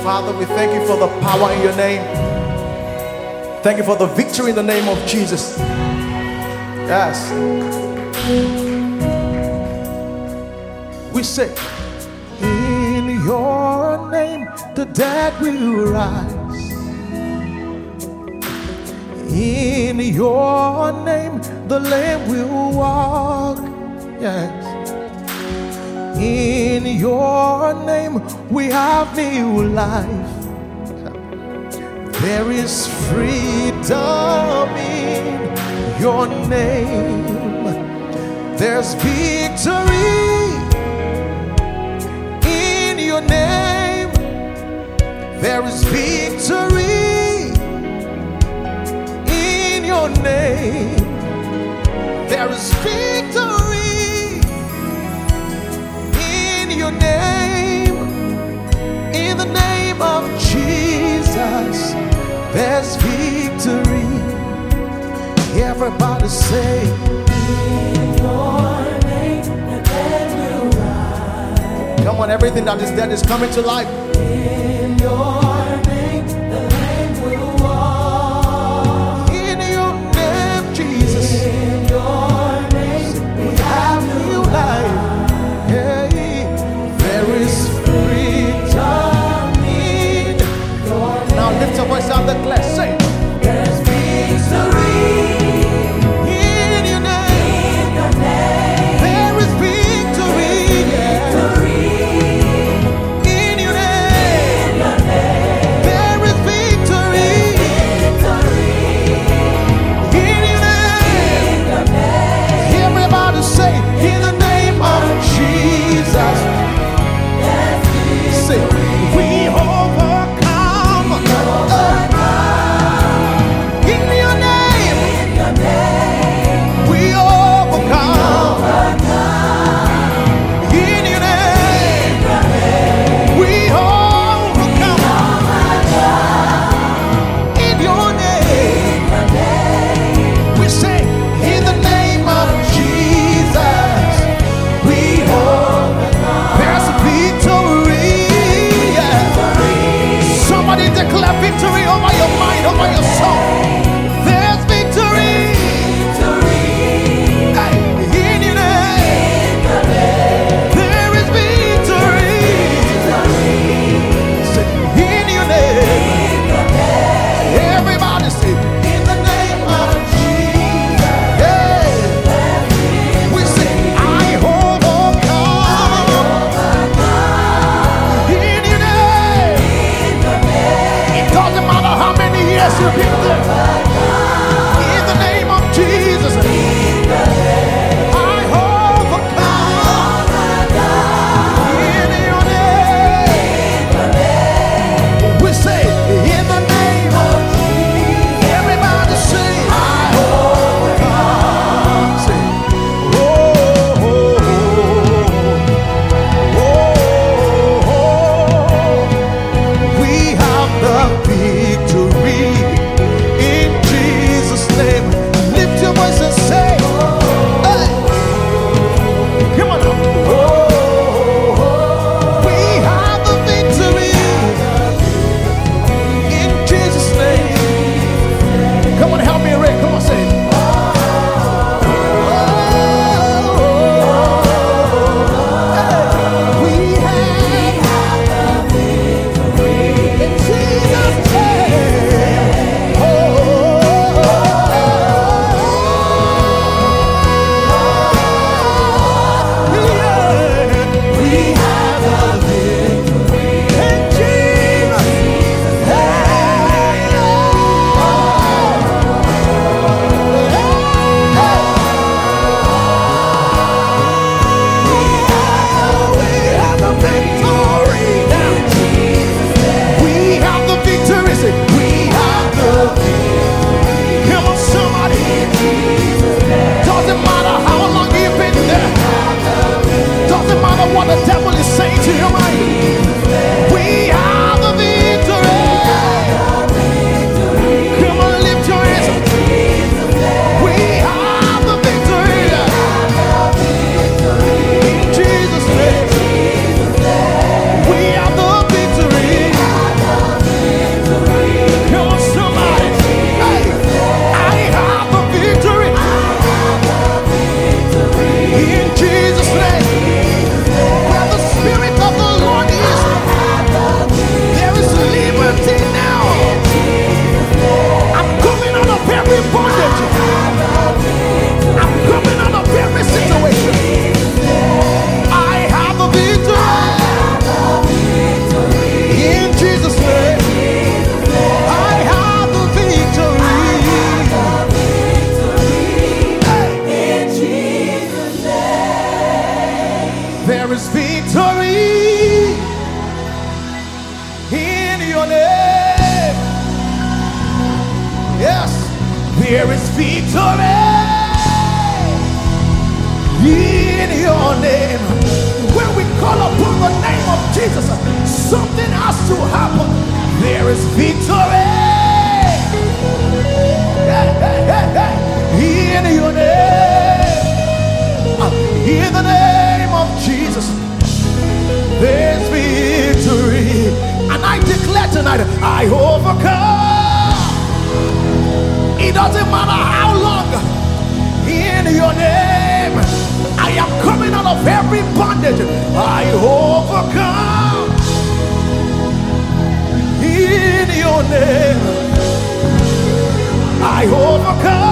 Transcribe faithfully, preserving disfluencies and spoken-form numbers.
Father, we thank you for the power in your name. Thank you for the victory in the name of Jesus. Yes. We say, in your name the dead will rise. In your name the lame will walk. Yes. In your name we have new life. There is freedom in your name. There's victory in your name. There is victory in your name. There is victory in your name. In the name of Jesus, there's victory. Everybody say, in your name the dead will rise. Come on, everything that is dead is coming to life. In your name the lame will walk. In your name, Jesus. In your name we have new life. Hey, there is freedom in your name. Now lift your voice out the glass. Say, there's victory. In your name. There is victory in your name. Yes, there is victory in your name. When we call upon the name of Jesus, something has to happen. There is victory. Hey, hey, hey, hey. In your name. In the name of Jesus, there's victory. And I declare tonight, I overcome. It doesn't matter how long. In your name, I am coming out of every bondage. I overcome. In your name, I overcome.